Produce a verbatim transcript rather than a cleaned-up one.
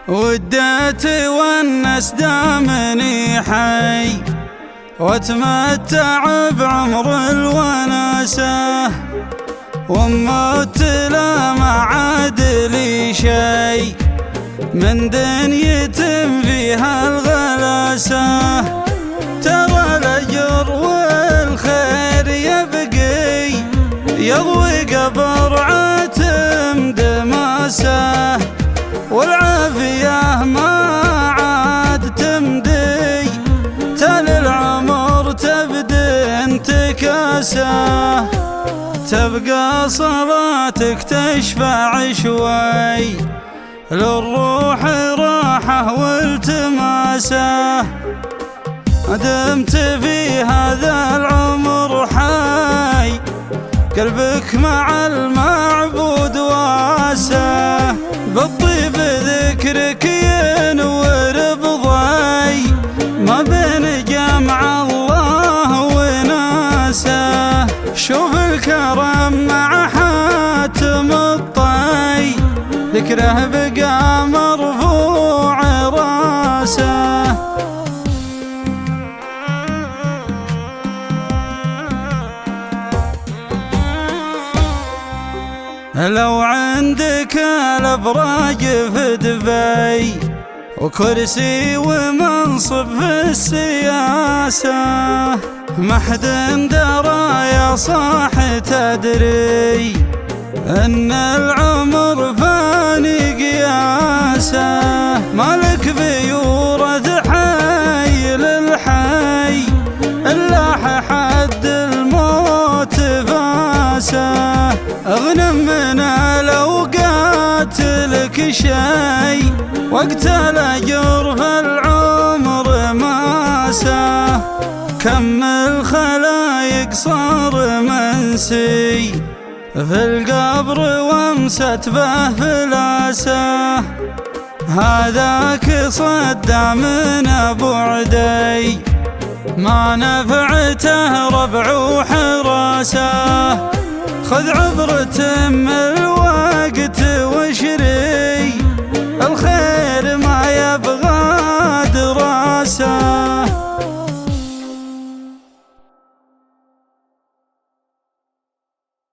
وديت والناس دامني حي واتمتع بعمر الوناسة، وموت لا ما عاد لي شي من دنيا فيها الغلاسة. ترى الأجر والخير يبقي يضوي قبر عاتم دماسة، والعافية ما عاد تمدي تل العمر تبدي انتكاسة. تبقى صلاتك تشفع شوي للروح راحة والتماسة، دمت في هذا العمر حي قلبك مع المعبود واسع. بالطيب ذكرك ينور بضي ما بين جمع الله وناسه، شوف الكرم مع حاتم الطي ذكره بقى مرفوع راسه. لو عندك الابراج في دبي وكرسي ومنصب في السياسة، ما حد درى يا صاح تدري ان العمر فاني قياسه. مالك بيورث حي للحي الا حد الموت فاسه، اغنم من الاوقات لك شي وقت الاجر في العمر ماسه. كم الخلايق صار منسي في القبر وامست به فلاسه، هذاك صدى من بعدي ما نفعته ربع وحراسه. خذ عبرة من الواقع